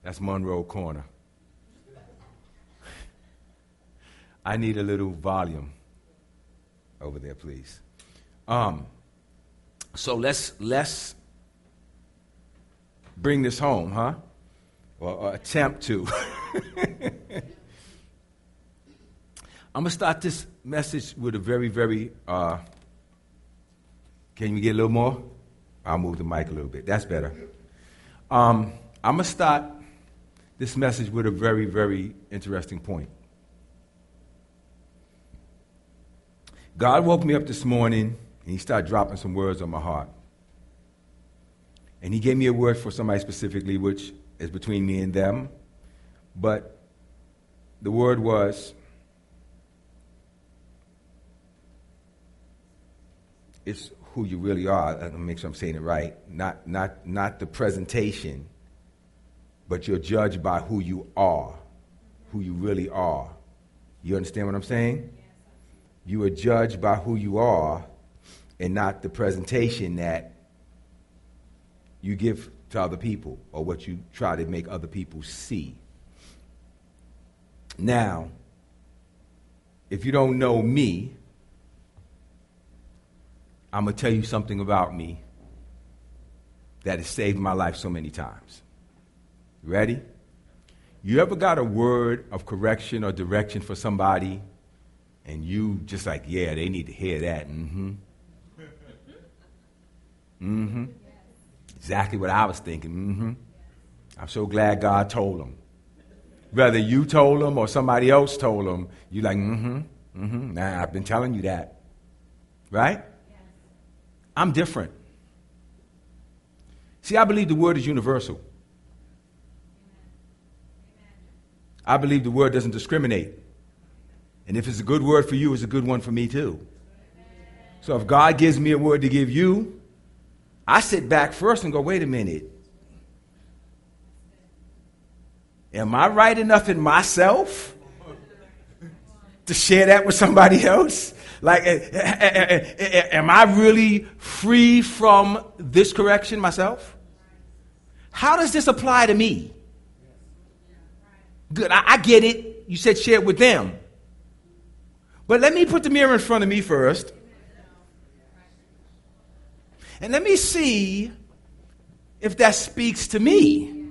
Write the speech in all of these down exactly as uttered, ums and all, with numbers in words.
That's Monroe Corner. I need a little volume over there, please. Um, so let's let's bring this home, huh? Or, or attempt to. I'm gonna start this message with a very, very. Uh, can you get a little more? I'll move the mic a little bit. That's better. Um, I'm gonna start this message with a very, very interesting point. God woke me up this morning, and he started dropping some words on my heart. And he gave me a word for somebody specifically, which is between me and them. But the word was, it's who you really are. Let me make sure I'm saying it right. Not, not, not the presentation, but you're judged by who you are, who you really are. You understand what I'm saying? You are judged by who you are and not the presentation that you give to other people or what you try to make other people see. Now, if you don't know me, I'm going to tell you something about me that has saved my life so many times. Ready? You ever got a word of correction or direction for somebody and you just like, yeah, they need to hear that. Mm-hmm. Mm-hmm. Exactly what I was thinking. Mm-hmm. I'm so glad God told them. Whether you told them or somebody else told them, you're like, mm-hmm, mm-hmm. Nah, I've been telling you that. Right? Yes. I'm different. See, I believe the word is universal. Amen. I believe the word doesn't discriminate. And if it's a good word for you, it's a good one for me too. So if God gives me a word to give you, I sit back first and go, wait a minute. Am I right enough in myself to share that with somebody else? Like, am I really free from this correction myself? How does this apply to me? Good, I, I get it. You said share it with them. But let me put the mirror in front of me first. And let me see if that speaks to me.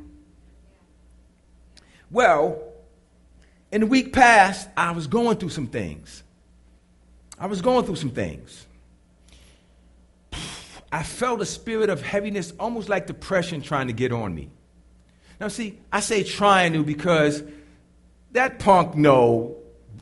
Well, in the week past, I was going through some things. I was going through some things. I felt a spirit of heaviness, almost like depression trying to get on me. Now, see, I say trying to because that punk know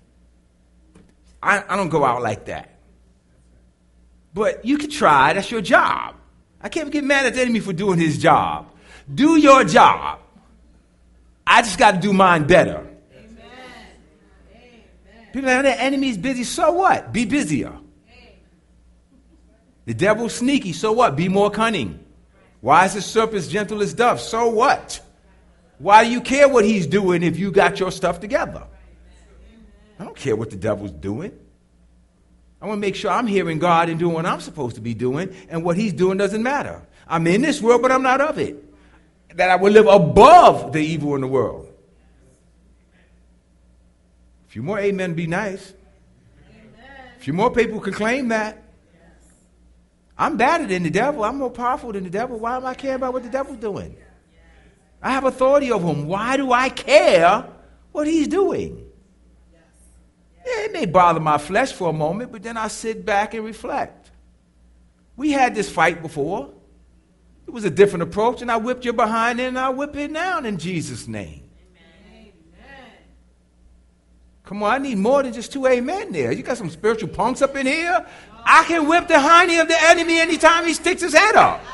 I, I don't go out like that. But you can try. That's your job. I can't get mad at the enemy for doing his job. Do your job. I just got to do mine better. Amen. People are like, the enemy's busy. So what? Be busier. The devil's sneaky. So what? Be more cunning. Wise as serpents, gentle as doves. So what? Why do you care what he's doing if you got your stuff together? I don't care what the devil's doing. I want to make sure I'm hearing God and doing what I'm supposed to be doing, and what he's doing doesn't matter. I'm in this world, but I'm not of it. That I will live above the evil in the world. A few more amen would be nice. A few more people could claim that. I'm better than the devil. I'm more powerful than the devil. Why am I caring about what the devil's doing? I have authority over him. Why do I care what he's doing? Yeah, it may bother my flesh for a moment, but then I sit back and reflect. We had this fight before. It was a different approach, and I whipped your behind in, and I whip it down in Jesus' name. Amen. Come on, I need more than just two amen there. You got some spiritual punks up in here? I can whip the hiney of the enemy anytime he sticks his head up.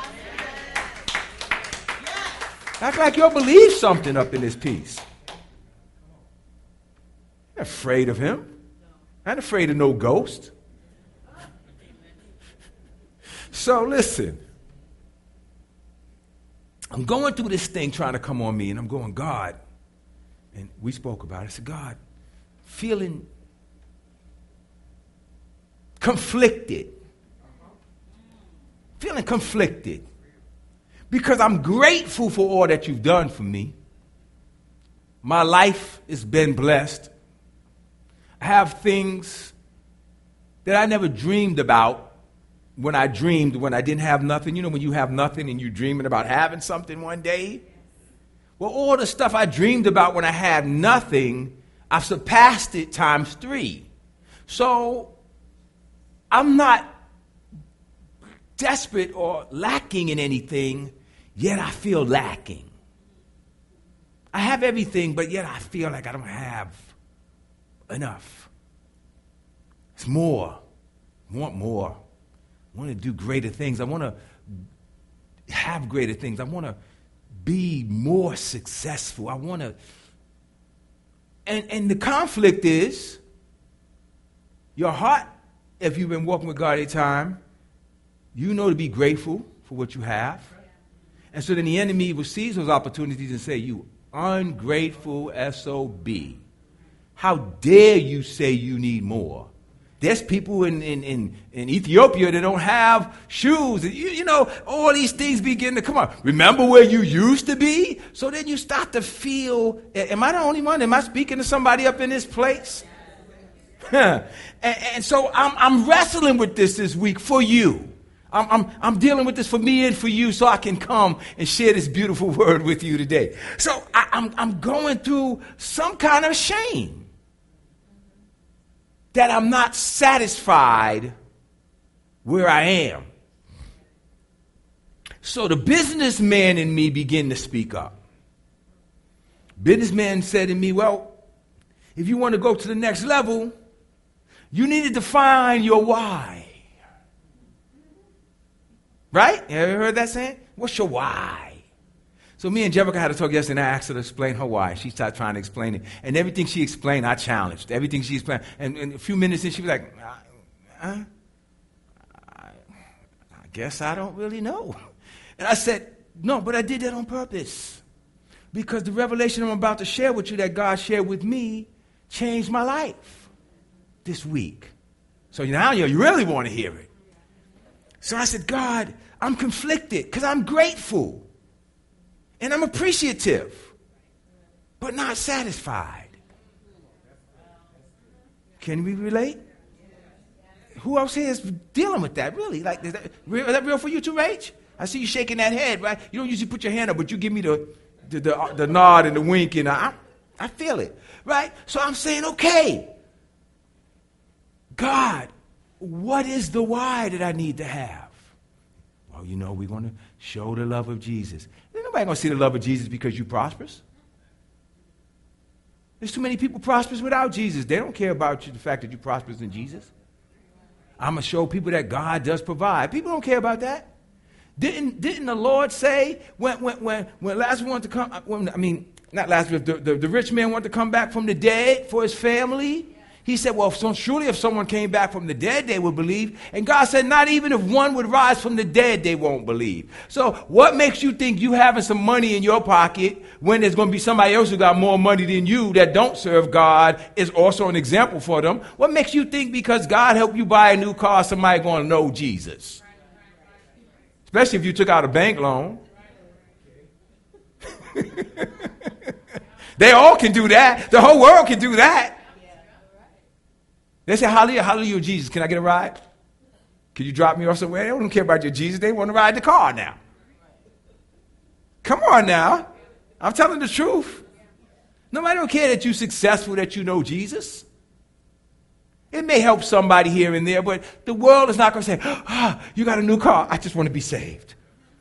Act like you'll believe something up in this piece. You're afraid of him. I'm not afraid of no ghost. So listen. I'm going through this thing trying to come on me, and I'm going, God. And we spoke about it. I said, God, feeling conflicted. Feeling conflicted. Because I'm grateful for all that you've done for me. My life has been blessed. I have things that I never dreamed about when I dreamed, when I didn't have nothing. You know, when you have nothing and you're dreaming about having something one day? Well, all the stuff I dreamed about when I had nothing, I've surpassed it times three. So I'm not desperate or lacking in anything, yet I feel lacking. I have everything, but yet I feel like I don't have enough. It's more. I want more. I want to do greater things. I want to have greater things. I want to be more successful. I want to. And, and the conflict is your heart, if you've been walking with God any time, you know to be grateful for what you have. And so then the enemy will seize those opportunities and say, you ungrateful S O B. How dare you say you need more? There's people in, in, in, in Ethiopia that don't have shoes. You, you know, all these things begin to come up. Remember where you used to be? So then you start to feel, am I the only one? Am I speaking to somebody up in this place? and, and so I'm, I'm wrestling with this this week for you. I'm, I'm, I'm dealing with this for me and for you so I can come and share this beautiful word with you today. So I, I'm, I'm going through some kind of shame that I'm not satisfied where I am. So the businessman in me began to speak up. Businessman said to me, well, if you want to go to the next level, you need to define your why. Right? You ever heard that saying? What's your why? So me and Jerica had a talk yesterday, and I asked her to explain her why. She started trying to explain it. And everything she explained, I challenged. Everything she explained. And, and a few minutes in, she was like, I, I, I guess I don't really know. And I said, no, but I did that on purpose. Because the revelation I'm about to share with you that God shared with me changed my life this week. So now you really want to hear it. So I said, God, I'm conflicted because I'm grateful and I'm appreciative, but not satisfied. Can we relate? Who else here is dealing with that, really? Like, is that, is that real for you too, Rach? I see you shaking that head, right? You don't usually put your hand up, but you give me the, the, the, the nod and the wink, and I, I feel it, right? So I'm saying, okay, God, what is the why that I need to have? Well, you know, we're going to show the love of Jesus. Ain't nobody going to see the love of Jesus because you prosperous. There's too many people prosperous without Jesus. They don't care about you, the fact that you're prosperous in Jesus. I'm going to show people that God does provide. People don't care about that. Didn't, didn't the Lord say when, when, when, when Lazarus wanted to come, when, I mean, not Lazarus, the, the, the rich man wanted to come back from the dead for his family? He said, well, so surely if someone came back from the dead, they would believe. And God said, not even if one would rise from the dead, they won't believe. So what makes you think you having some money in your pocket when there's going to be somebody else who got more money than you that don't serve God is also an example for them? What makes you think because God helped you buy a new car, somebody going to know Jesus? Especially if you took out a bank loan. They all can do that. The whole world can do that. They say, hallelujah, hallelujah, Jesus. Can I get a ride? Can you drop me off somewhere? They don't care about your Jesus. They want to ride the car now. Come on now. I'm telling the truth. Nobody don't care that you're successful, that you know Jesus. It may help somebody here and there, but the world is not going to say, ah, oh, you got a new car. I just want to be saved.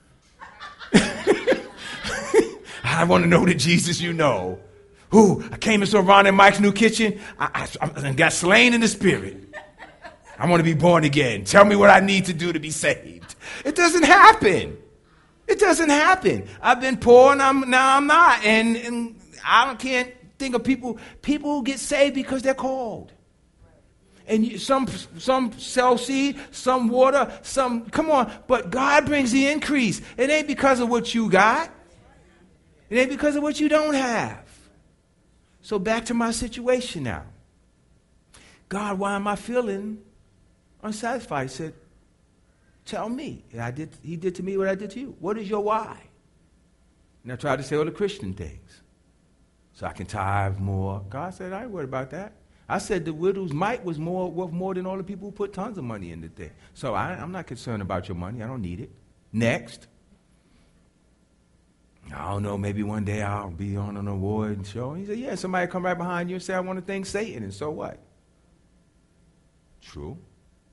I want to know the Jesus you know. Ooh, I came and saw Ron and Mike's new kitchen. I, I, I got slain in the spirit. I want to be born again. Tell me what I need to do to be saved. It doesn't happen. It doesn't happen. I've been poor and I'm, now I'm not. And, and I can't think of people. People who get saved because they're called. And you, some some sell seed, some water, some, come on. But God brings the increase. It ain't because of what you got. It ain't because of what you don't have. So back to my situation now. God, why am I feeling unsatisfied? He said, tell me. And I did, he did to me what I did to you. What is your why? And I tried to say all the Christian things. so I can tithe more. God said, I ain't worried about that. I said the widow's mite was more worth more than all the people who put tons of money in the thing. So I, I'm not concerned about your money. I don't need it. Next. I don't know, maybe one day I'll be on an award show. He said, yeah, somebody come right behind you and say, I want to thank Satan, and so what? True.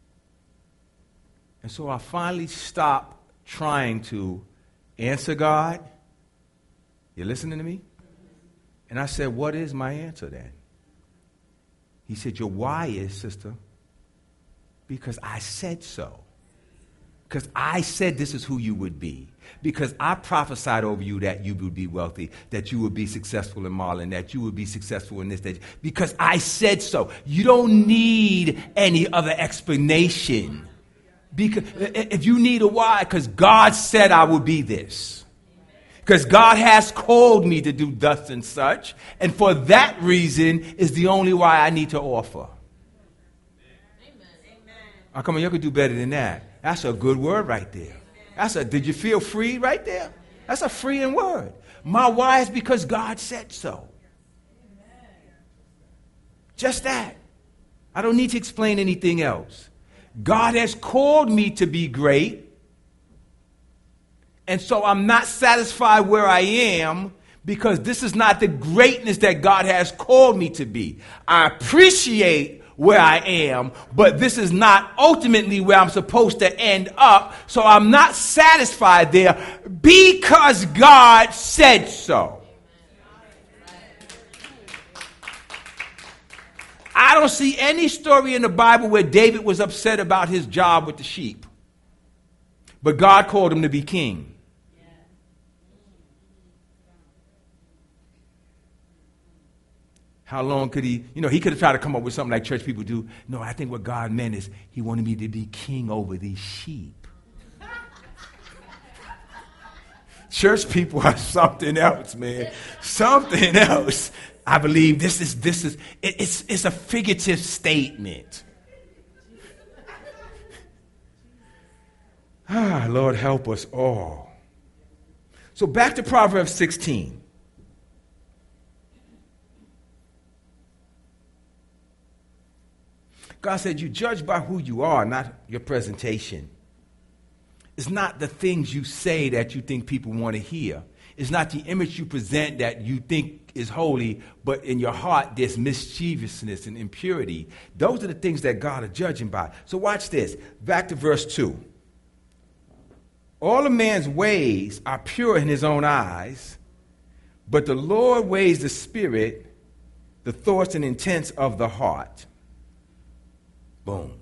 And so I finally stopped trying to answer God. You listening to me? And I said, what is my answer then? He said, your why is, sister, because I said so. Because I said this is who you would be. Because I prophesied over you that you would be wealthy, that you would be successful in Marlin, that you would be successful in this. That, because I said so. You don't need any other explanation. Because if you need a why, because God said I would be this. Because God has called me to do thus and such. And for that reason is the only why I need to offer. Oh, come on, you could do better than that. That's a good word right there. That's a, did you feel free right there? That's a freeing word. My why is because God said so. Just that. I don't need to explain anything else. God has called me to be great. And so I'm not satisfied where I am because this is not the greatness that God has called me to be. I appreciate where I am, but this is not ultimately where I'm supposed to end up. So I'm not satisfied there because God said so. I don't see any story in the Bible where David was upset about his job with the sheep. But God called him to be king. How long could he, you know, he could have tried to come up with something like church people do. No, I think what God meant is he wanted me to be king over these sheep. Church people are something else, man. Something else. I believe this is, this is, it, it's, it's a figurative statement. Ah, Lord, help us all. So back to Proverbs sixteen. God said, you judge by who you are, not your presentation. It's not the things you say that you think people want to hear. It's not the image you present that you think is holy, but in your heart there's mischievousness and impurity. Those are the things that God is judging by. So watch this. Back to verse two. All a man's ways are pure in his own eyes, but the Lord weighs the spirit, the thoughts and intents of the heart. Boom.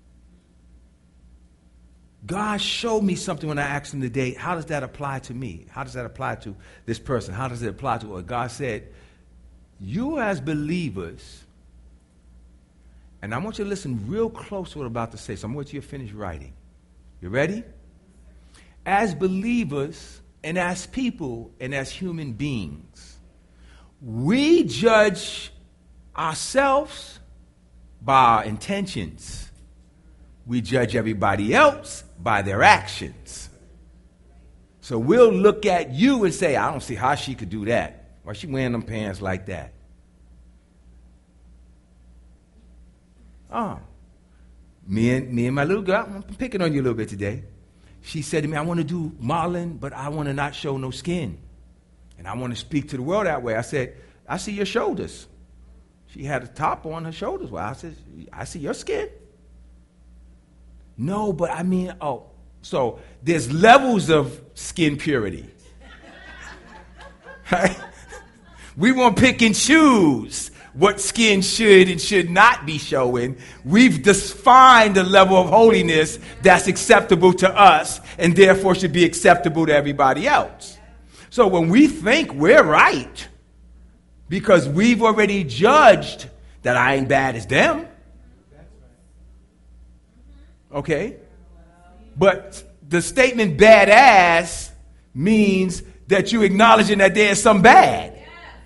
God showed me something when I asked him today, how does that apply to me? How does that apply to this person? How does it apply to what God said? You as believers, and I want you to listen real close to what I'm about to say, so I'm going to you to finish writing. You ready? As believers and as people and as human beings, we judge ourselves by our intentions. We judge everybody else by their actions. So we'll look at you and say, I don't see how she could do that. Why she wearing them pants like that? Oh, me and, me and my little girl, I'm picking on you a little bit today. She said to me, I want to do modeling, but I want to not show no skin. And I want to speak to the world that way. I said, I see your shoulders. She had a top on her shoulders. Well, I said, I see your skin. No, but I mean, oh, so there's levels of skin purity. Right? We won't pick and choose what skin should and should not be showing. We've defined the level of holiness that's acceptable to us and therefore should be acceptable to everybody else. So when we think we're right, because we've already judged that I ain't bad as them. Okay? But the statement badass means that you acknowledging that there's some bad.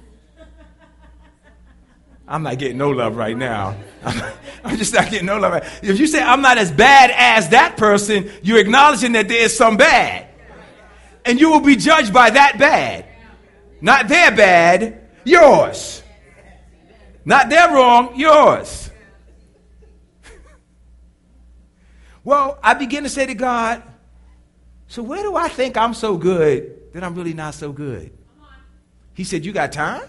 I'm not getting no love right now. I'm just not getting no love. If you say I'm not as bad as that person, you're acknowledging that there's some bad. And you will be judged by that bad. Not their bad. Yours. Not they're wrong, yours. Well, I begin to say to God, so where do I think I'm so good that I'm really not so good? He said, you got time?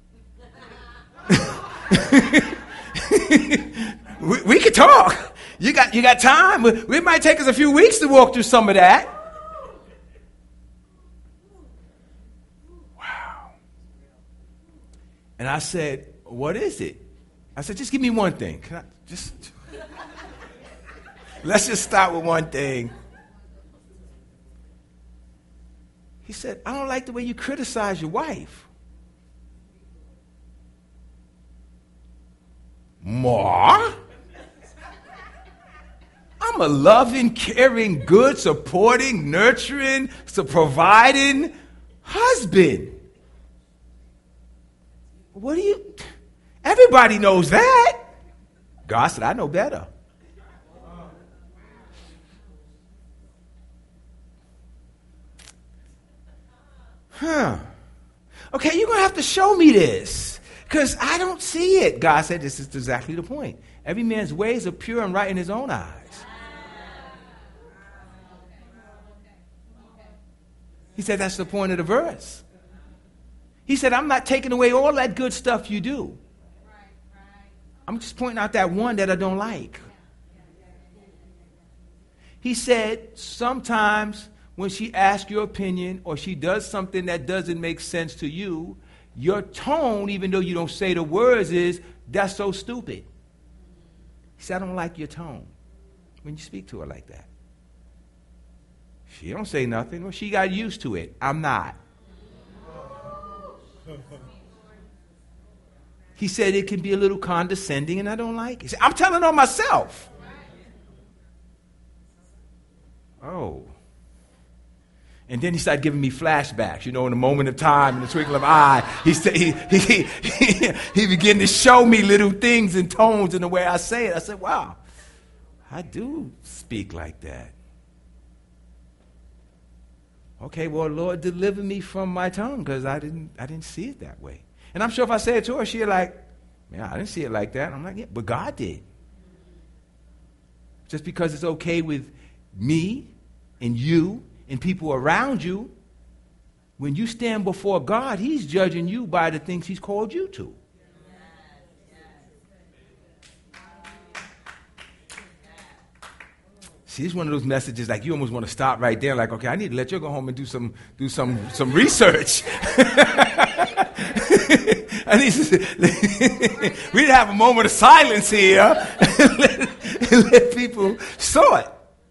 we, we could talk. You got, you got time? It might take us a few weeks to walk through some of that. Wow. And I said, what is it? I said, just give me one thing. Can I just... Let's just start with one thing. He said, I don't like the way you criticize your wife. Ma? I'm a loving, caring, good, supporting, nurturing, so providing husband. What do you... Everybody knows that. God said, I know better. Huh. Okay, you're going to have to show me this because I don't see it. God said this is exactly the point. Every man's ways are pure and right in his own eyes. He said that's the point of the verse. He said, I'm not taking away all that good stuff you do. I'm just pointing out that one that I don't like. He said sometimes when she asks your opinion or she does something that doesn't make sense to you, your tone, even though you don't say the words, is, that's so stupid. He said, I don't like your tone when you speak to her like that. She don't say nothing. Well, she got used to it. I'm not. He said it can be a little condescending and I don't like it. He said, I'm telling on myself. Oh. And then he started giving me flashbacks, you know, in a moment of time, in the twinkle of an eye. He, he, he, he, he began to show me little things and tones in the way I say it. I said, wow, I do speak like that. Okay, well, Lord, deliver me from my tongue because I didn't, I didn't see it that way. And I'm sure if I say it to her, she'd like, man, I didn't see it like that. I'm like, yeah, but God did. Just because it's okay with me and you and people around you, when you stand before God, he's judging you by the things he's called you to. See, it's one of those messages like you almost want to stop right there, like, okay, I need to let you go home and do some do some some research. I need to, we need to have a moment of silence here and let, and let people sort.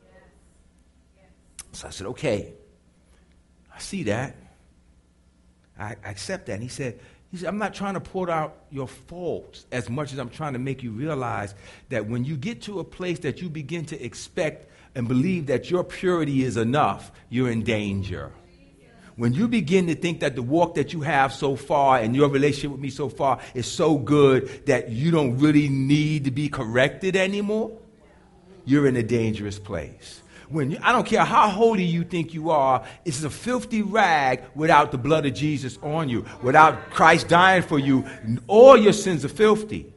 So I said, okay, I see that. I, I accept that. And he said, he said, I'm not trying to point out your faults as much as I'm trying to make you realize that when you get to a place that you begin to expect and believe that your purity is enough, you're in danger. When you begin to think that the walk that you have so far and your relationship with me so far is so good that you don't really need to be corrected anymore, you're in a dangerous place. When you, I don't care how holy you think you are, it's a filthy rag without the blood of Jesus on you. Without Christ dying for you, all your sins are filthy.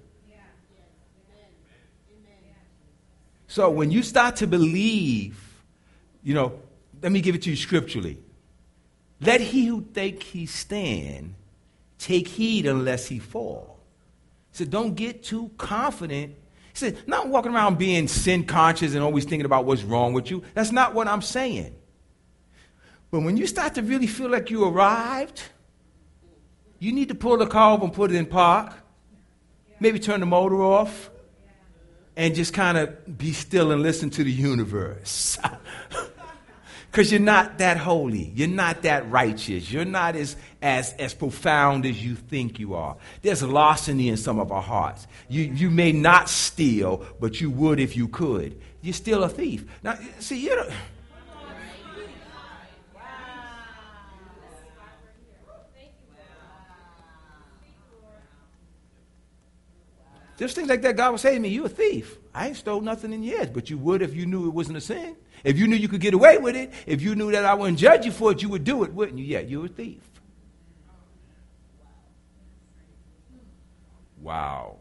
So when you start to believe, you know, let me give it to you scripturally. Let he who think he stand take heed unless he fall. So don't get too confident. He said, not walking around being sin conscious and always thinking about what's wrong with you. That's not what I'm saying. But when you start to really feel like you arrived, you need to pull the car over and put it in park. Maybe turn the motor off and just kind of be still and listen to the universe. Because you're not that holy. You're not that righteous. You're not as, as, as profound as you think you are. There's larceny in some of our hearts. You, you may not steal, but you would if you could. You're still a thief. Now, see, you know. Just things like that, God would say to me, you're a thief. I ain't stole nothing in years, but you would if you knew it wasn't a sin. If you knew you could get away with it, if you knew that I wouldn't judge you for it, you would do it, wouldn't you? Yeah, you're a thief. Wow.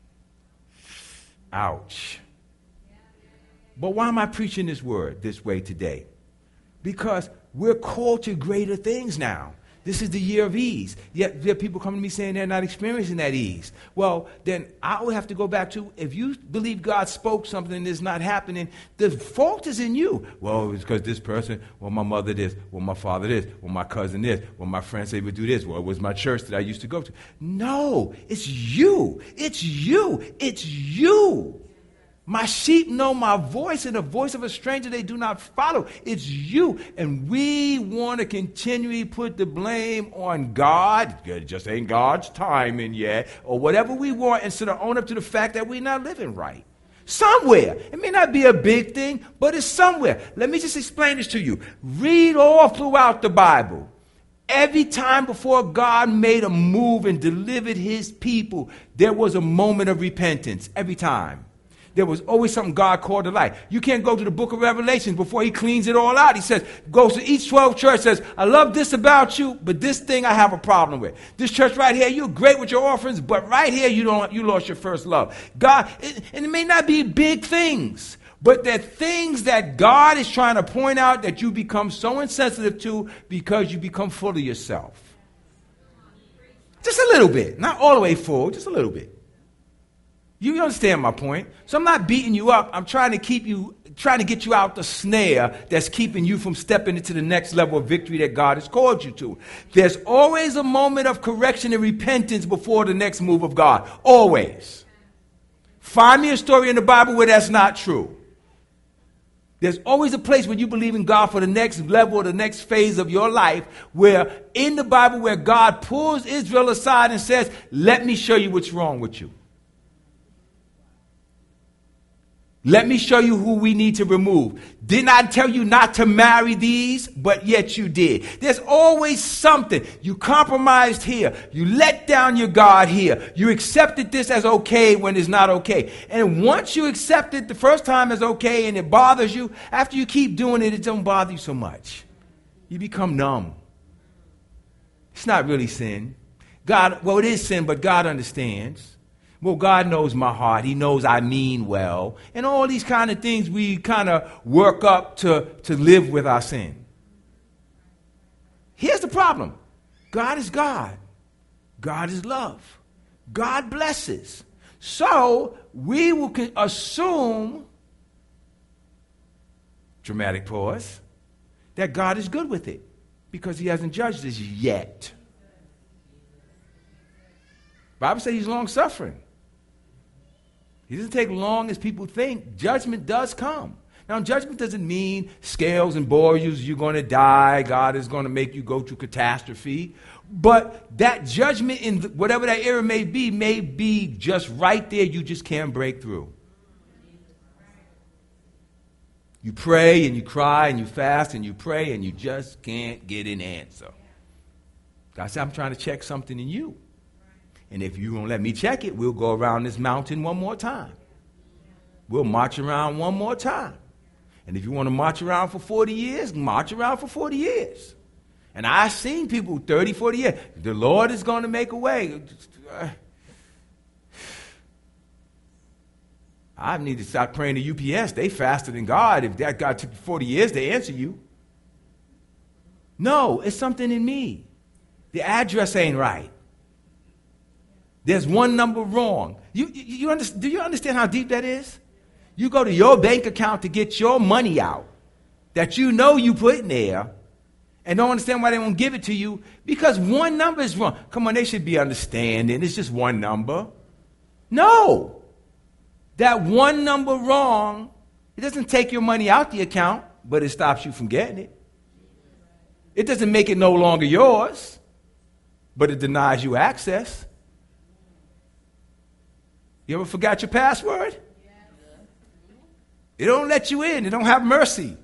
Ouch. But why am I preaching this word this way today? Because we're called to greater things now. This is the year of ease. Yet there are people coming to me saying they're not experiencing that ease. Well, then I would have to go back to, if you believe God spoke something and it's not happening, the fault is in you. Well, it's because this person, well, my mother this, well, my father this, well, my cousin this, well, my friends say would do this, well, it was my church that I used to go to. No, it's you. It's you. It's you. My sheep know my voice, and the voice of a stranger they do not follow. It's you. And we want to continually put the blame on God. It just ain't God's timing yet. Or whatever we want, instead of own up to the fact that we're not living right. Somewhere. It may not be a big thing, but it's somewhere. Let me just explain this to you. Read all throughout the Bible. Every time before God made a move and delivered his people, there was a moment of repentance. Every time. There was always something God called to light. You can't go to the book of Revelation before he cleans it all out. He says, goes to each twelve church, says, I love this about you, but this thing I have a problem with. This church right here, you're great with your offerings, but right here you don't, you lost your first love. God, it, and it may not be big things, but they're things that God is trying to point out that you become so insensitive to because you become full of yourself. Just a little bit, not all the way full, just a little bit. You understand my point? So I'm not beating you up. I'm trying to keep you, trying to get you out the snare that's keeping you from stepping into the next level of victory that God has called you to. There's always a moment of correction and repentance before the next move of God. Always. Find me a story in the Bible where that's not true. There's always a place where you believe in God for the next level or the next phase of your life, where in the Bible where God pulls Israel aside and says, let me show you what's wrong with you. Let me show you who we need to remove. Didn't I tell you not to marry these? But yet you did. There's always something. You compromised here. You let down your guard here. You accepted this as okay when it's not okay. And once you accept it the first time as okay and it bothers you, after you keep doing it, it don't bother you so much. You become numb. It's not really sin. God, well, it is sin, but God understands. Well, God knows my heart. He knows I mean well. And all these kind of things we kind of work up to, to live with our sin. Here's the problem. God is God. God is love. God blesses. So we will assume, dramatic pause, that God is good with it because he hasn't judged us yet. The Bible says he's long-suffering. It doesn't take long as people think. Judgment does come. Now, judgment doesn't mean scales and bore you, you're going to die, God is going to make you go through catastrophe. But that judgment in whatever that era may be, may be just right there, you just can't break through. You pray and you cry and you fast and you pray and you just can't get an answer. God said, I'm trying to check something in you. And if you won't let me check it, we'll go around this mountain one more time. We'll march around one more time. And if you want to march around for forty years, march around for forty years. And I've seen people thirty, forty years. The Lord is going to make a way. I need to stop praying to U P S. They faster than God. If that God took forty years to answer you. No, it's something in me. The address ain't right. There's one number wrong. You, you, you understand, do you understand how deep that is? You go to your bank account to get your money out that you know you put in there and don't understand why they won't give it to you because one number is wrong. Come on, they should be understanding. It's just one number. No. That one number wrong, it doesn't take your money out the account, but it stops you from getting it. It doesn't make it no longer yours, but it denies you access. You ever forgot your password? It don't let you in. It don't have mercy.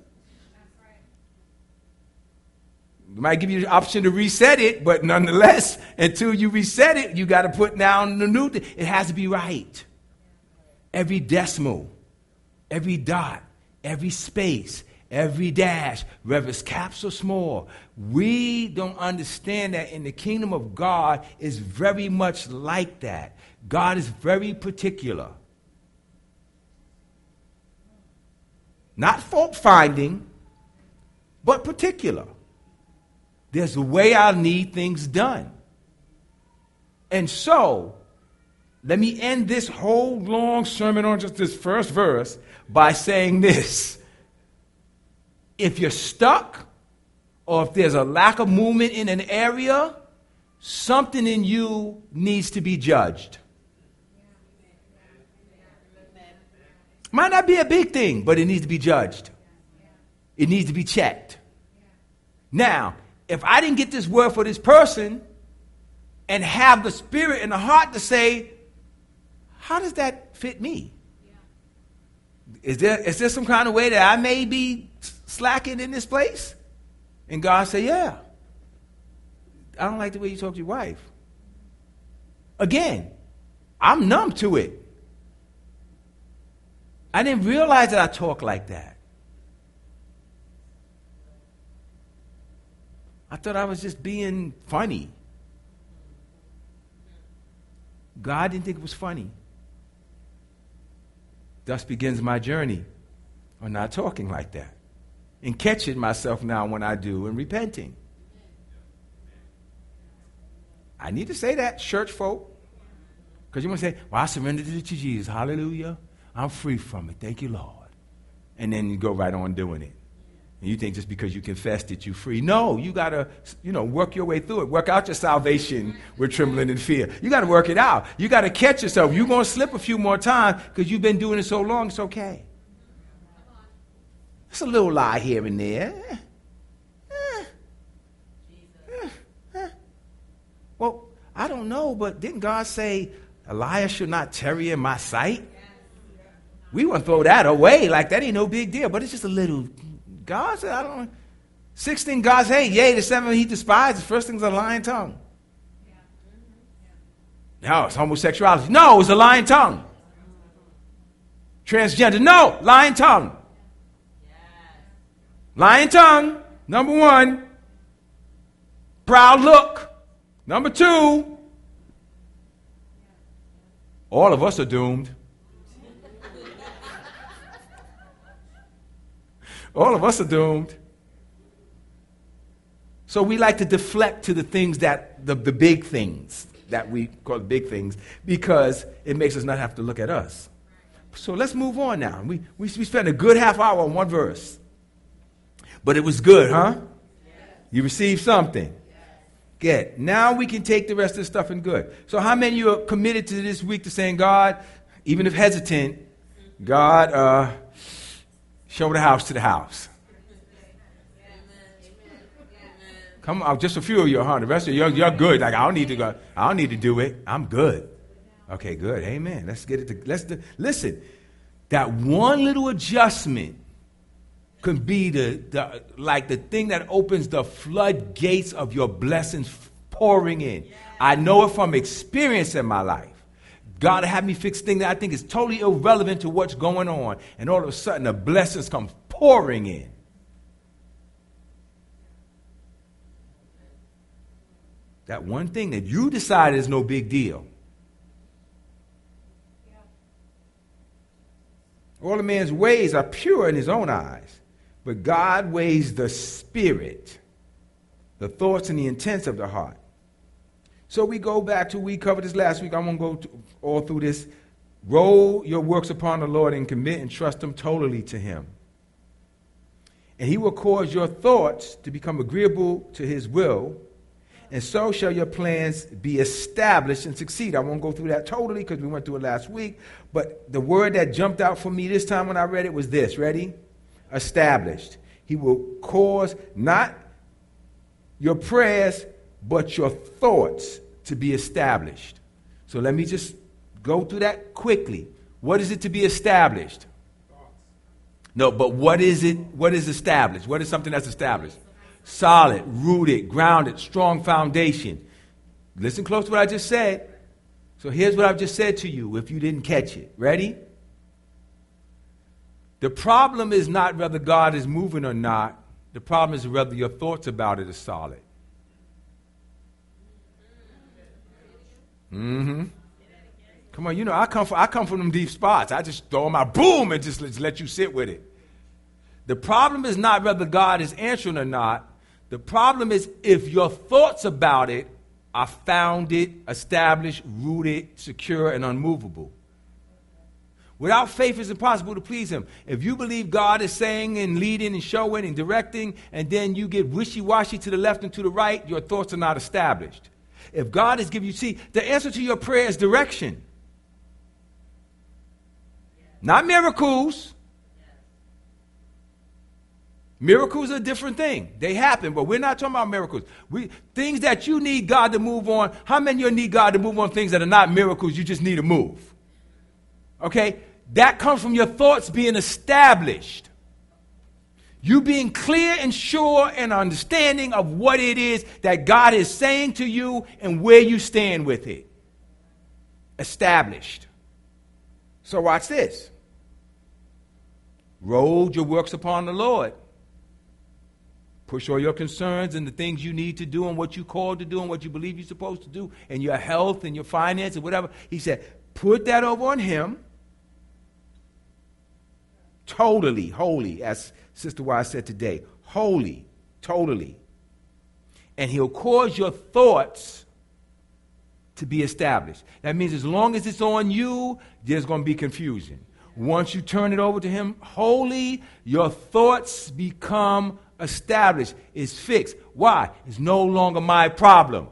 It might give you the option to reset it, but nonetheless, until you reset it, you got to put down the new thing. It has to be right. Every decimal, every dot, every space, Every dash, whether it's caps or small. We don't understand that in the kingdom of God is very much like that. God is very particular. Not fault finding, but particular. There's a way I need things done. And so, let me end this whole long sermon on just this first verse by saying this. If you're stuck, or if there's a lack of movement in an area, something in you needs to be judged. Might not be a big thing, but it needs to be judged. It needs to be checked. Now, if I didn't get this word for this person and have the spirit and the heart to say, how does that fit me? Is there, is there some kind of way that I may be slacking in this place? And God say, yeah. I don't like the way you talk to your wife. Again, I'm numb to it. I didn't realize that I talk like that. I thought I was just being funny. God didn't think it was funny. Thus begins my journey on not talking like that and catching myself now when I do and repenting. I need to say that, church folk, because you want to say, well, I surrendered it to Jesus. Hallelujah. I'm free from it. Thank you, Lord. And then you go right on doing it. And you think just because you confessed it, you're free. No, you got to, you know, work your way through it. Work out your salvation with trembling and fear. You got to work it out. You got to catch yourself. You're going to slip a few more times because you've been doing it so long, it's okay. It's a little lie here and there. Eh. Eh. Eh. Well, I don't know, but didn't God say, a liar should not tarry in my sight? We want to throw that away like that ain't no big deal, but it's just a little. God said, I don't know. Six things God hate, yea, the seven he despises. The first thing's a lying tongue. No, it's homosexuality. No, it's a lying tongue. Transgender. No, lying tongue. Lying tongue, number one. Proud look. Number two. All of us are doomed. All of us are doomed. So we like to deflect to the things that, the, the big things that we call big things, because it makes us not have to look at us. So let's move on now. We, we, we spent a good half hour on one verse. But it was good, huh? Yes. You received something. Yes. Good. Now we can take the rest of the stuff and good. So how many of you are committed to this week to saying, God, even if hesitant, God, uh, show the house to the house. Come on, just a few of you, huh? The rest of you, you're, you're good. Like I don't need to go. I don't need to do it. I'm good. Okay, good. Amen. Let's get it. To, let's do, listen. That one little adjustment can be the, the like the thing that opens the floodgates of your blessings pouring in. I know it from experience in my life. God had me fix things that I think is totally irrelevant to what's going on. And all of a sudden, the blessings come pouring in. That one thing that you decide is no big deal. All a man's ways are pure in his own eyes. But God weighs the spirit, the thoughts and the intents of the heart. So we go back to, we covered this last week. I'm going to go to, all through this. Roll your works upon the Lord and commit and trust him totally to him. And he will cause your thoughts to become agreeable to his will. And so shall your plans be established and succeed. I won't go through that totally because we went through it last week. But the word that jumped out for me this time when I read it was this. Ready? Established. He will cause not your prayers, but your thoughts to be established. So let me just go through that quickly. What is it to be established? No, but what is it? What is established? What is something that's established? Solid, rooted, grounded, strong foundation. Listen close to what I just said. So here's what I've just said to you if you didn't catch it. Ready? The problem is not whether God is moving or not. The problem is whether your thoughts about it are solid. Mm-hmm. Come on, you know, I come from, I come from them deep spots. I just throw them out, boom, and just let, let you sit with it. The problem is not whether God is answering or not. The problem is if your thoughts about it are founded, established, rooted, secure, and unmovable. Without faith, it's impossible to please him. If you believe God is saying and leading and showing and directing, and then you get wishy-washy to the left and to the right, your thoughts are not established. If God is giving you, see, the answer to your prayer is direction. Not miracles. Miracles are a different thing. They happen, but we're not talking about miracles. We, things that you need God to move on. How many of you need God to move on things that are not miracles? You just need to move. Okay? That comes from your thoughts being established. You being clear and sure and understanding of what it is that God is saying to you and where you stand with it. Established. So watch this. Roll your works upon the Lord. Push all your concerns and the things you need to do and what you called to do and what you believe you're supposed to do and your health and your finance and whatever. He said, put that over on him. Totally, holy, as Sister Wise said today. Holy, totally. And he'll cause your thoughts to be established. That means as long as it's on you, there's going to be confusion. Once you turn it over to him wholly, your thoughts become established. It's fixed. Why? It's no longer my problem.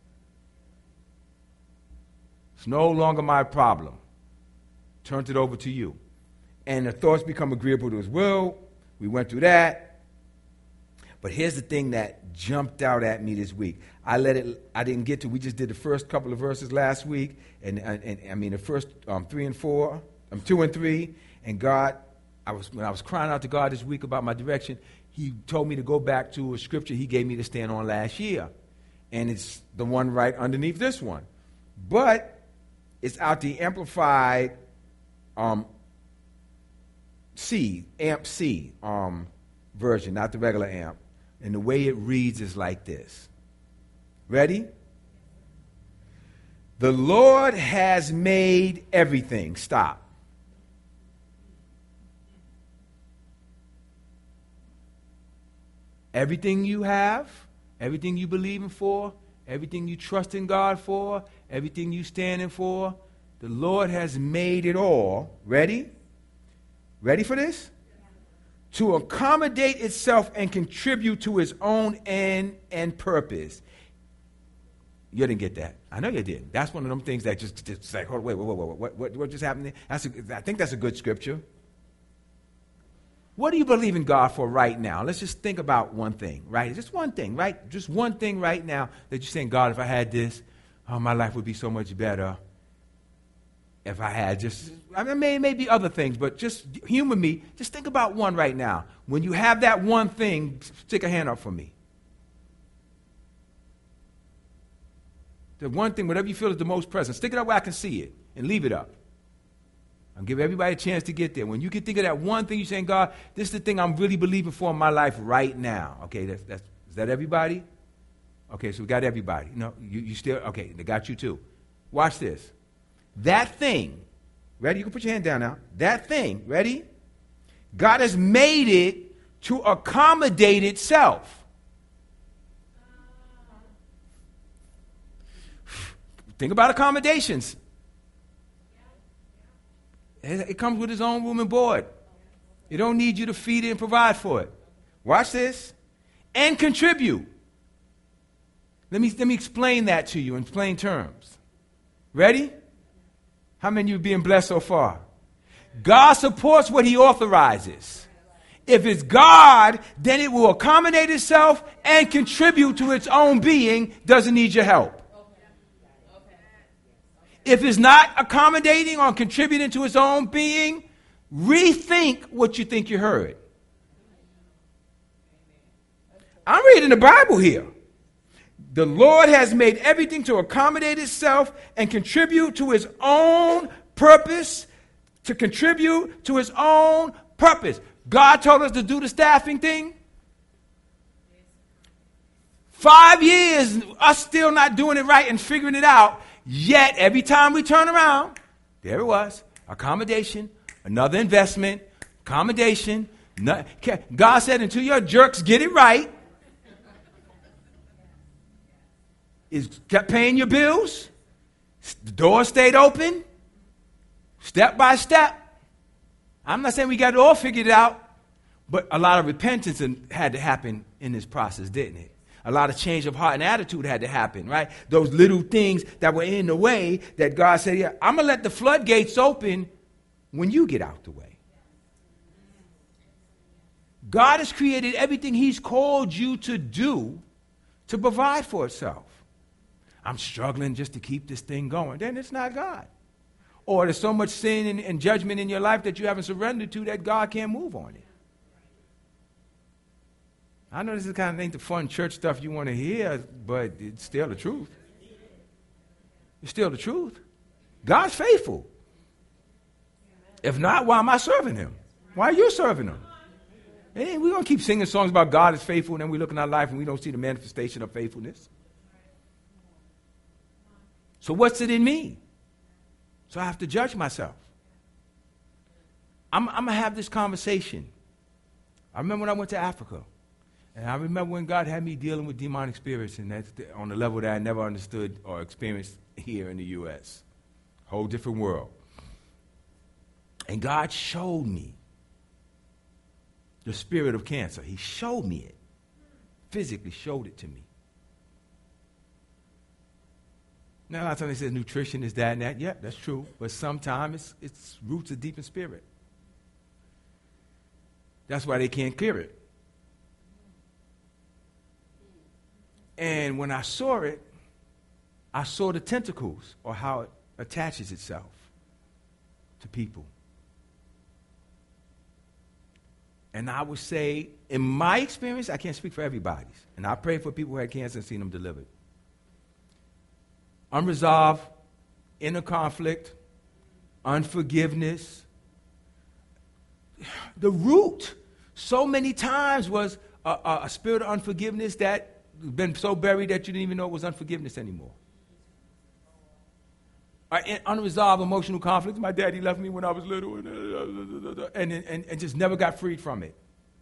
It's no longer my problem. Turned it over to you. And the thoughts become agreeable to his will. We went through that. But here's the thing that jumped out at me this week. I let it. I didn't get to. We just did the first couple of verses last week, and and, and I mean the first um, three and four, um, two and three. And God, I was when I was crying out to God this week about my direction, He told me to go back to a scripture He gave me to stand on last year, and it's the one right underneath this one, but it's out the amplified. Um, C, amp C um, version, not the regular amp. And the way it reads is like this. Ready? The Lord has made everything. Stop. Everything you have, everything you believe in for, everything you trust in God for, everything you standing for, the Lord has made it all. Ready? Ready for this? To accommodate itself and contribute to its own end and purpose. You didn't get that. I know you didn't. That's one of them things that just, just like, hold, wait, wait, wait, wait, what, what, what just happened there? That's a, I think that's a good scripture. What do you believe in God for right now? Let's just think about one thing, right? Just one thing, right? Just one thing right now that you're saying, God, if I had this, oh, my life would be so much better. If I had just, I mean, may, maybe other things, but just humor me. Just think about one right now. When you have that one thing, stick a hand up for me. The one thing, whatever you feel is the most present, stick it up where I can see it and leave it up. I'll give everybody a chance to get there. When you can think of that one thing, you're saying, God, this is the thing I'm really believing for in my life right now. Okay, that's, that's, is that everybody? Okay, so we got everybody. No, you, you still, okay, they got you too. Watch this. That thing, ready? You can put your hand down now. That thing, ready? God has made it to accommodate itself. Think about accommodations. It comes with its own room and board. It don't need you to feed it and provide for it. Watch this. And contribute. Let me, let me explain that to you in plain terms. Ready? How many of you are being blessed so far? God supports what he authorizes. If it's God, then it will accommodate itself and contribute to its own being, doesn't need your help. If it's not accommodating or contributing to its own being, rethink what you think you heard. I'm reading the Bible here. The Lord has made everything to accommodate itself and contribute to his own purpose, to contribute to his own Purpose. God told us to do the staffing thing. Five years, us still not doing it right and figuring it out. Yet, every time we turn around, there it was. Accommodation, another investment, accommodation. No, God said, until your jerks get it right, is kept paying your bills, the door stayed open, step by step. I'm not saying we got it all figured out, but a lot of repentance had to happen in this process, didn't it? A lot of change of heart and attitude had to happen, right? Those little things that were in the way that God said, yeah, I'm going to let the floodgates open when you get out the way. God has created everything he's called you to do to provide for itself. I'm struggling just to keep this thing going. Then it's not God. Or there's so much sin and, and judgment in your life that you haven't surrendered to that God can't move on it. I know this is kind of ain't the fun church stuff you want to hear, but it's still the truth. It's still the truth. God's faithful. If not, why am I serving him? Why are you serving him? Hey, we're going to keep singing songs about God is faithful, and then we look in our life and we don't see the manifestation of faithfulness. So what's it in me? So I have to judge myself. I'm, I'm going to have this conversation. I remember when I went to Africa. And I remember when God had me dealing with demonic spirits, and that's the, on a level that I never understood or experienced here in the U S Whole different world. And God showed me the spirit of cancer. He showed me it. Physically showed it to me. Now, a lot of times they say nutrition is that and that. Yeah, that's true. But sometimes it's, it's roots are deep in spirit. That's why they can't clear it. And when I saw it, I saw the tentacles, or how it attaches itself to people. And I would say, in my experience, I can't speak for everybody's, and I pray for people who had cancer and seen them delivered. Unresolved, inner conflict, unforgiveness. The root, so many times, was a, a, a spirit of unforgiveness that been so buried that you didn't even know it was unforgiveness anymore. Uh, unresolved emotional conflict. My daddy left me when I was little, and, and, and, and just never got freed from it.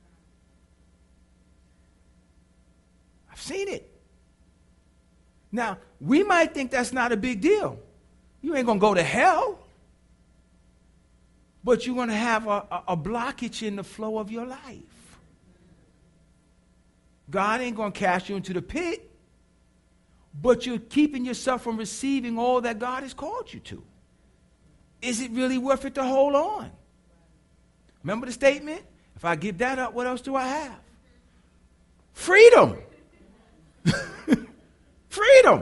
I've seen it. Now, we might think that's not a big deal. You ain't going to go to hell. But you're going to have a, a, a blockage in the flow of your life. God ain't going to cast you into the pit, but you're keeping yourself from receiving all that God has called you to. Is it really worth it to hold on? Remember the statement? If I give that up, what else do I have? Freedom. Freedom.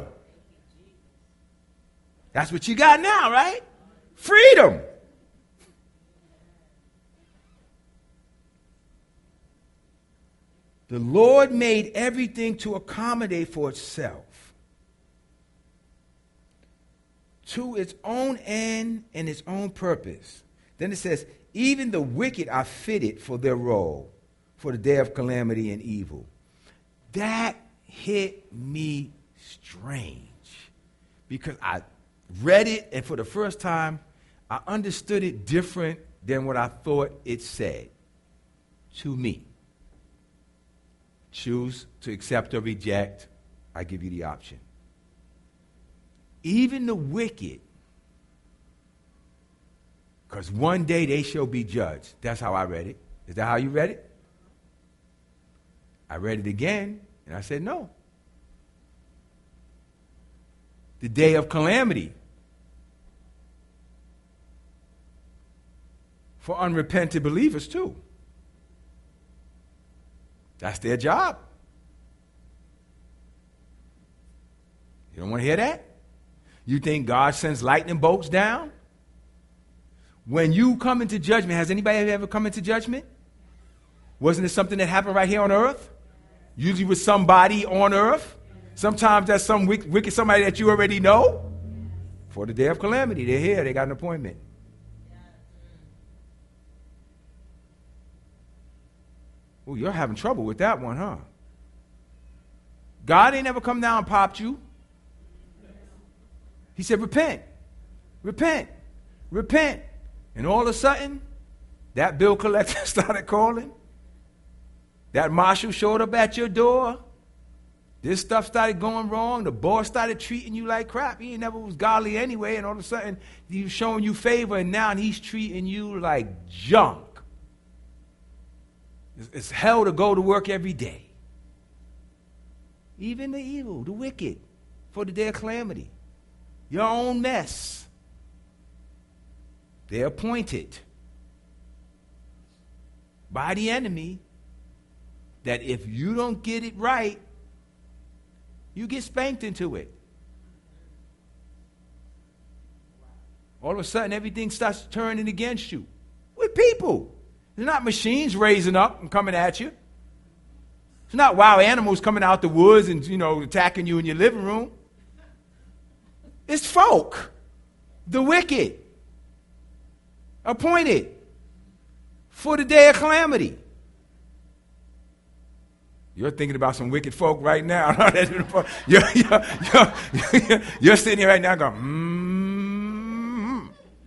That's what you got now, right? Freedom. The Lord made everything to accommodate for itself, to its own end and its own purpose. Then it says, even the wicked are fitted for their role, for the day of calamity and evil. That hit me strange, because I read it, and for the first time, I understood it different than what I thought it said to me. Choose to accept or reject. I give you the option. Even the wicked, because one day they shall be judged. That's how I read it. Is that how you read it? I read it again, and I said no. The day of calamity for unrepentant believers too. That's their job. You don't want to hear that? You think God sends lightning bolts down? When you come into judgment, has anybody ever come into judgment? Wasn't it something that happened right here on earth? Usually with somebody on earth. Sometimes that's some wicked, wicked somebody that you already know. For the day of calamity, they're here. They got an appointment. Oh, you're having trouble with that one, huh? God ain't never come down and popped you. He said, repent, repent, repent. And all of a sudden, that bill collector started calling. That marshal showed up at your door. This stuff started going wrong. The boss started treating you like crap. He never was godly anyway, and all of a sudden, he was showing you favor, and now he's treating you like junk. It's, it's hell to go to work every day. Even the evil, the wicked, for the day of calamity. Your own mess. They're appointed by the enemy that if you don't get it right, you get spanked into it. All of a sudden, everything starts turning against you. With people. They're not machines raising up and coming at you. It's not wild animals coming out the woods and, you know, attacking you in your living room. It's folk. The wicked. Appointed for the day of calamity. You're thinking about some wicked folk right now. you're, you're, you're, you're sitting here right now going, mmm,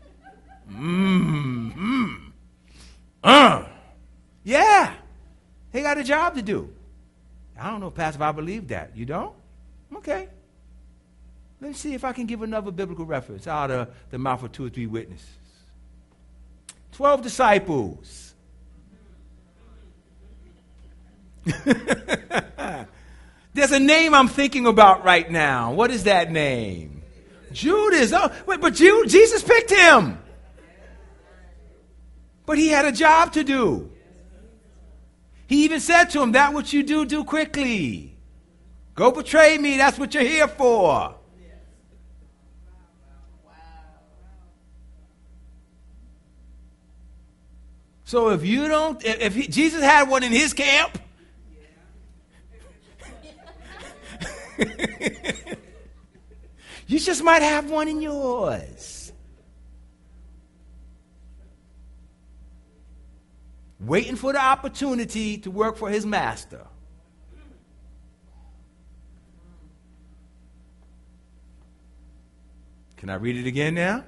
mmm, mmm, uh. Yeah, they got a job to do. I don't know, Pastor, if I believe that. You don't? Okay. Let me see if I can give another biblical reference out of the mouth of two or three witnesses. Twelve disciples. There's a name I'm thinking about right now. What is that name? Judas. Oh, wait, but Jude, Jesus picked him. But he had a job to do. He even said to him, that what you do, do quickly. Go betray me. That's what you're here for. So if you don't, if, if he, Jesus had one in his camp, you just might have one in yours. Waiting for the opportunity to work for his master. Can I read it again now?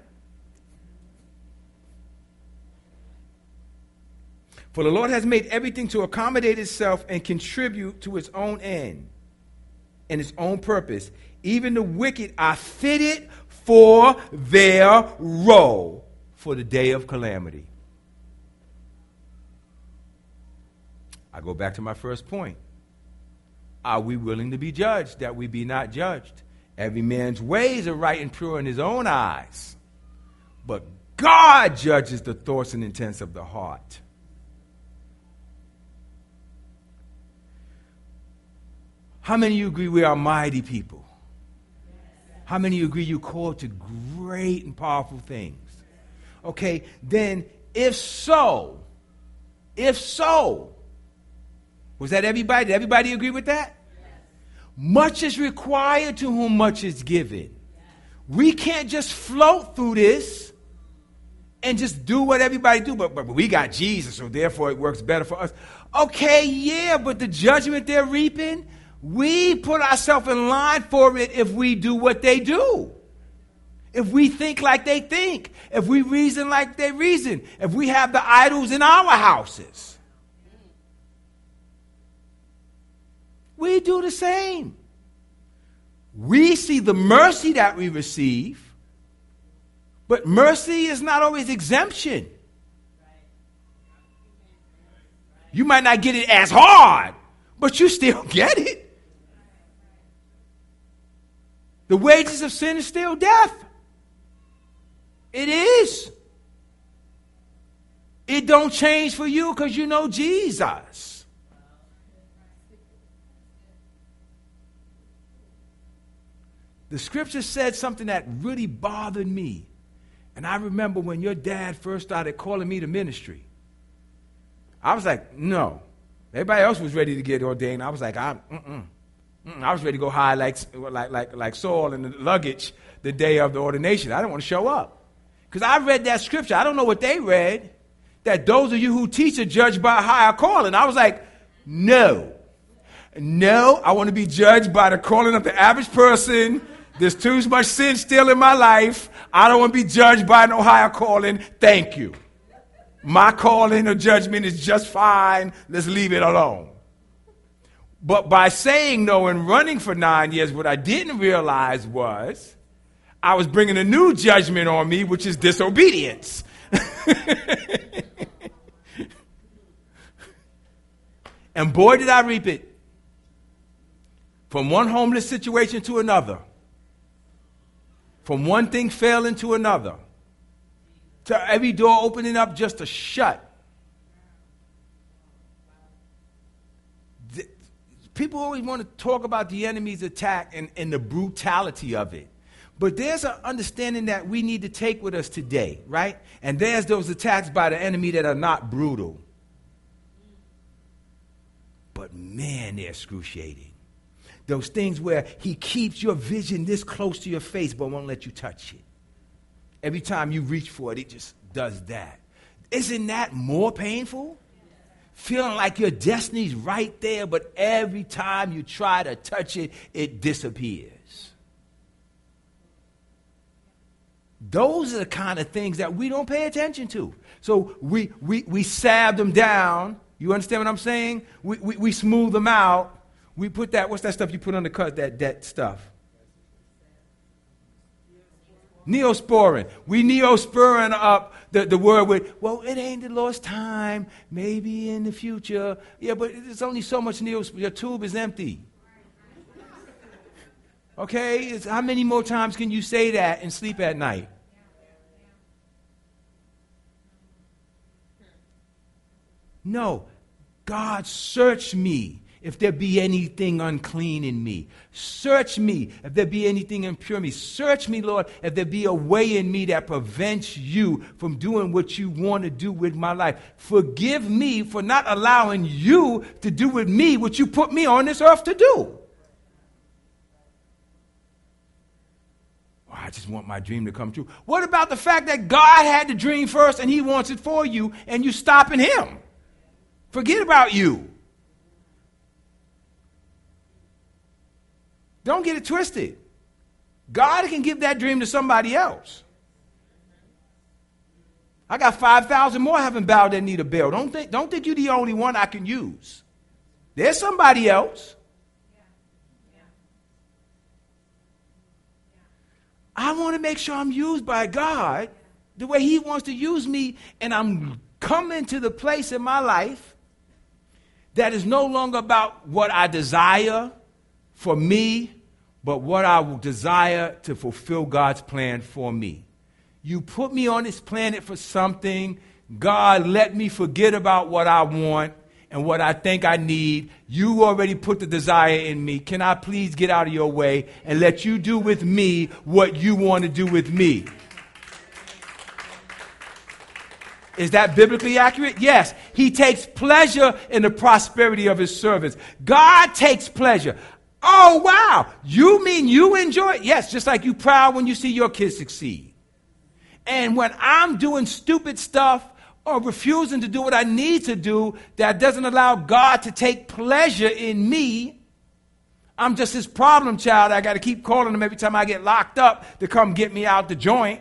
For the Lord has made everything to accommodate itself and contribute to its own end and its own purpose. Even the wicked are fitted for their role for the day of calamity. I go back to my first point. Are we willing to be judged, that we be not judged? Every man's ways are right and pure in his own eyes, but God judges the thoughts and intents of the heart. How many of you agree we are mighty people? How many of you agree you're called to great and powerful things? Okay, then if so, if so, was that everybody? Did everybody agree with that? Yes. Much is required to whom much is given. Yes. We can't just float through this and just do what everybody do, but, but we got Jesus, so therefore it works better for us. Okay, yeah, but the judgment they're reaping, we put ourselves in line for it if we do what they do. If we think like they think. If we reason like they reason. If we have the idols in our houses. We do the same. We see the mercy that we receive, but mercy is not always exemption. You might not get it as hard, but you still get it. The wages of sin is still death. It is. It don't change for you because you know Jesus. The scripture said something that really bothered me. And I remember when your dad first started calling me to ministry. I was like, no. Everybody else was ready to get ordained. I was like, I'm, mm-mm. Mm-mm. I was ready to go hide like, like, like, like Saul in the luggage the day of the ordination. I didn't want to show up. Because I read that scripture. I don't know what they read. That those of you who teach are judged by higher calling. I was like, No. No, I want to be judged by the calling of the average person. There's too much sin still in my life. I don't want to be judged by no higher calling. Thank you. My calling or judgment is just fine. Let's leave it alone. But by saying no and running for nine years, what I didn't realize was I was bringing a new judgment on me, which is disobedience. And boy, did I reap it. From one homeless situation to another. From one thing failing to another. To every door opening up just to shut. People always want to talk about the enemy's attack and, and the brutality of it. But there's an understanding that we need to take with us today, right? And there's those attacks by the enemy that are not brutal. But man, they're excruciating. Those things where he keeps your vision this close to your face but won't let you touch it. Every time you reach for it, it just does that. Isn't that more painful? Feeling like your destiny's right there, but every time you try to touch it, it disappears. Those are the kind of things that we don't pay attention to. So we we we salve them down. You understand what I'm saying? We we, we smooth them out. We put that, what's that stuff you put on the cut, that, that stuff? Neosporin. We neosporin up the, the word with, well, it ain't the Lord's time, maybe in the future. Yeah, but there's only so much neosporin. Your tube is empty. Okay? It's, how many more times can you say that and sleep at night? No. God, search me if there be anything unclean in me. Search me if there be anything impure in me. Search me, Lord, if there be a way in me that prevents you from doing what you want to do with my life. Forgive me for not allowing you to do with me what you put me on this earth to do. I just want my dream to come true. What about the fact that God had the dream first and he wants it for you and you stopping him? Forget about you. Don't get it twisted. God can give that dream to somebody else. I got five thousand more haven't bowed their knee to Baal. Don't think, don't think you're the only one I can use. There's somebody else. I want to make sure I'm used by God the way he wants to use me, and I'm coming to the place in my life that is no longer about what I desire for me, but what I will desire to fulfill God's plan for me. You put me on this planet for something. God, let me forget about what I want and what I think I need. You already put the desire in me. Can I please get out of your way and let you do with me what you want to do with me? Is that biblically accurate? Yes. He takes pleasure in the prosperity of his servants. God takes pleasure. Oh, wow. You mean you enjoy it? Yes, just like you proud when you see your kids succeed. And when I'm doing stupid stuff or refusing to do what I need to do that doesn't allow God to take pleasure in me, I'm just his problem child. I got to keep calling him every time I get locked up to come get me out the joint.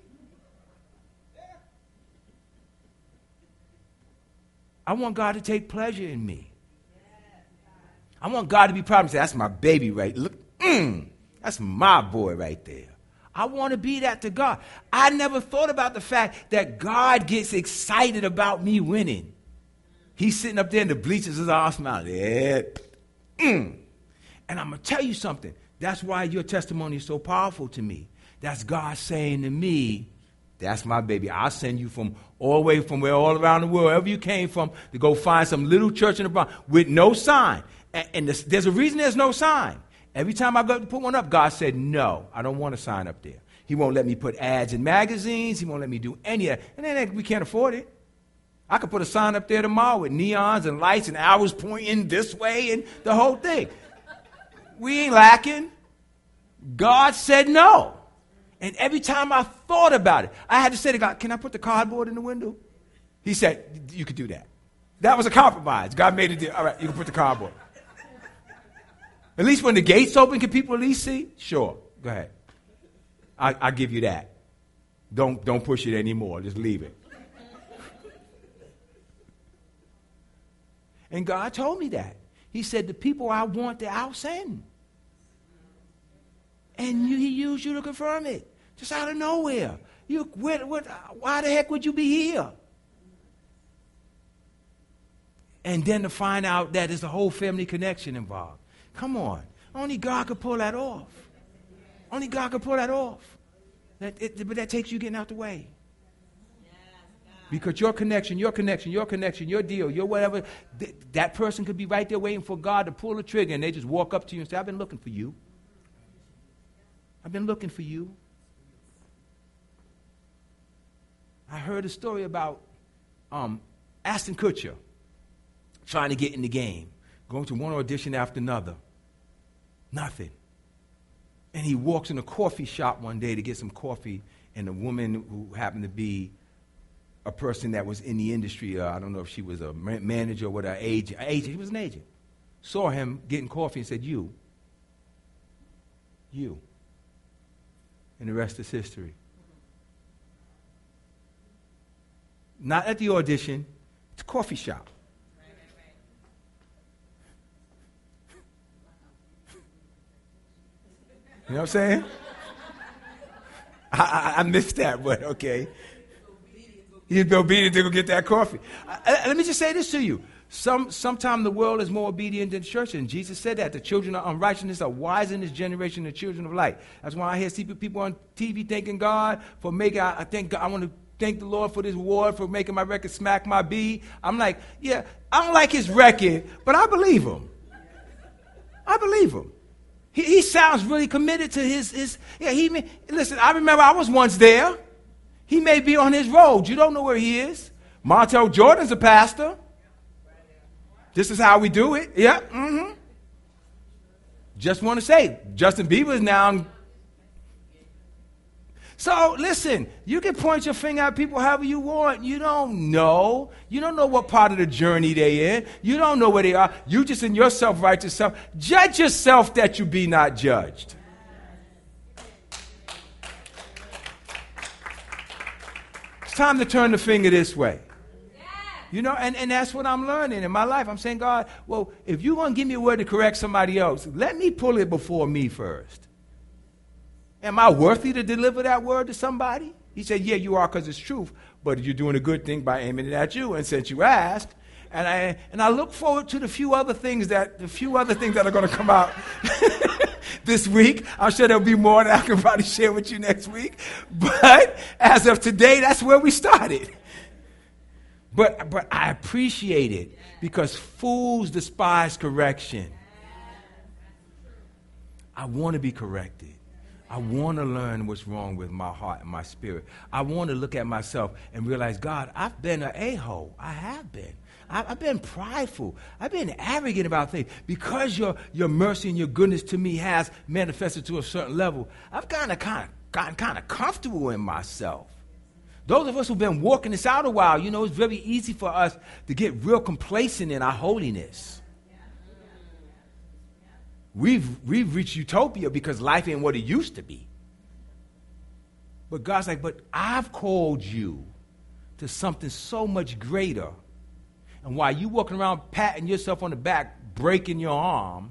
I want God to take pleasure in me. I want God to be proud and say, that's my baby right. Look, mm, that's my boy right there. I want to be that to God. I never thought about the fact that God gets excited about me winning. He's sitting up there in the bleachers, his arms smiling. Yeah. Mm. And I'm going to tell you something. That's why your testimony is so powerful to me. That's God saying to me, that's my baby. I'll send you from all the way from where all around the world, wherever you came from, to go find some little church in the Bronx with no sign. And, and this, there's a reason there's no sign. Every time I go to put one up, God said, no, I don't want a sign up there. He won't let me put ads in magazines. He won't let me do any of that. And then we can't afford it. I could put a sign up there tomorrow with neons and lights and arrows pointing this way and the whole thing. We ain't lacking. God said no. And every time I thought about it, I had to say to God, can I put the cardboard in the window? He said, you could do that. That was a compromise. God made a deal. All right, you can put the cardboard. At least when the gate's open, can people at least see? Sure. Go ahead. I, I'll give you that. Don't, don't push it anymore. Just leave it. And God told me that. He said, the people I want to I'll send. And you, he used you to confirm it. Just out of nowhere. You, where, where, why the heck would you be here? And then to find out that there's a whole family connection involved. Come on. Only God could pull that off. Only God could pull that off. That, it, but that takes you getting out the way. Because your connection, your connection, your connection, your deal, your whatever, th- that person could be right there waiting for God to pull the trigger, and they just walk up to you and say, I've been looking for you. I've been looking for you. I heard a story about um, Ashton Kutcher trying to get in the game, going to one audition after another. Nothing. And he walks in a coffee shop one day to get some coffee, and a woman who happened to be a person that was in the industry, uh, I don't know if she was a ma- manager or what, an agent, agent, he was an agent, saw him getting coffee and said, you, you. And the rest is history. Not at the audition, it's a coffee shop. Right, right, right. You know what I'm saying? I, I, I missed that, but okay. He'd be obedient to go get that coffee. I, I, let me just say this to you. Some, Sometimes the world is more obedient than the church, and Jesus said that. The children of unrighteousness are wiser in this generation than the children of light. That's why I hear see people on T V thanking God for making, I, I think God, I want to thank the Lord for this award, for making my record smack my B. I'm like, yeah, I don't like his record, but I believe him. I believe him. He, he sounds really committed to his, his yeah, he, listen, I remember I was once there. He may be on his road. You don't know where he is. Montel Jordan's a pastor. This is how we do it. Yeah. Mm-hmm. Just want to say, Justin Bieber is now. So listen, you can point your finger at people however you want. You don't know. You don't know what part of the journey they're in. You don't know where they are. You just in your self-righteous self. Judge yourself that you be not judged. Time to turn the finger this way. You know, and, and that's what I'm learning in my life. I'm saying, God, well, if you're going to give me a word to correct somebody else, let me pull it before me first. Am I worthy to deliver that word to somebody? He said, yeah, you are, because it's truth, but you're doing a good thing by aiming it at you. And since you asked, and I and I look forward to the few other things that the few other things that are going to come out this week. I'm sure there'll be more that I can probably share with you next week. But as of today, that's where we started. But but I appreciate it because fools despise correction. I want to be corrected. I want to learn what's wrong with my heart and my spirit. I want to look at myself and realize, God, I've been an a-hole. I have been. I've been prideful. I've been arrogant about things. Because your, your mercy and your goodness to me has manifested to a certain level, I've kind of kind of gotten kind of comfortable in myself. Those of us who've been walking this out a while, you know, it's very easy for us to get real complacent in our holiness. We've, we've reached utopia because life ain't what it used to be. But God's like, but I've called you to something so much greater. And while you walking around patting yourself on the back, breaking your arm,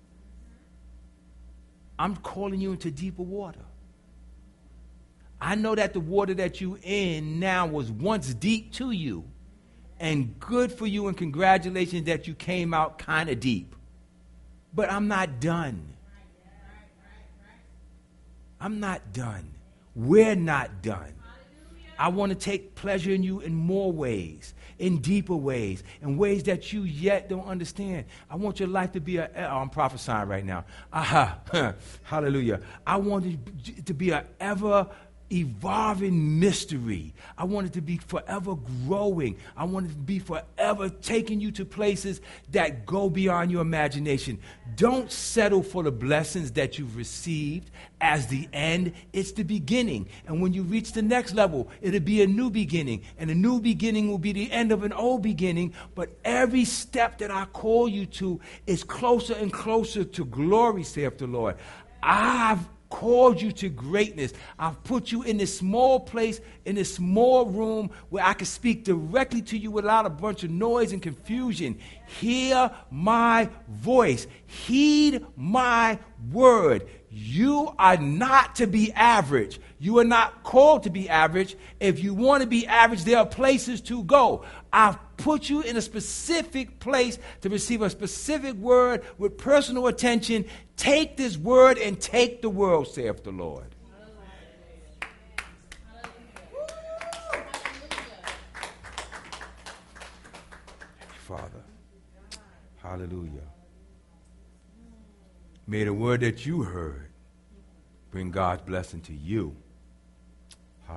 I'm calling you into deeper water. I know that the water that you in now was once deep to you, and good for you, and congratulations that you came out kind of deep. But I'm not done. I'm not done. We're not done. I want to take pleasure in you in more ways, in deeper ways, in ways that you yet don't understand. I want your life to be a, oh, I'm prophesying right now. Aha, hallelujah. I want it to be a ever evolving mystery. I want it to be forever growing. I want it to be forever taking you to places that go beyond your imagination. Don't settle for the blessings that you've received as the end. It's the beginning. And when you reach the next level, it'll be a new beginning. And a new beginning will be the end of an old beginning. But every step that I call you to is closer and closer to glory, saith the Lord. I've called you to greatness. I've put you in this small place, in this small room where I can speak directly to you without a bunch of noise and confusion. Hear my voice. Heed my word. You are not to be average. You are not called to be average. If you want to be average, there are places to go. I've put you in a specific place to receive a specific word with personal attention. Take this word and take the world, saith the Lord. Father, hallelujah. May the word that you heard bring God's blessing to you.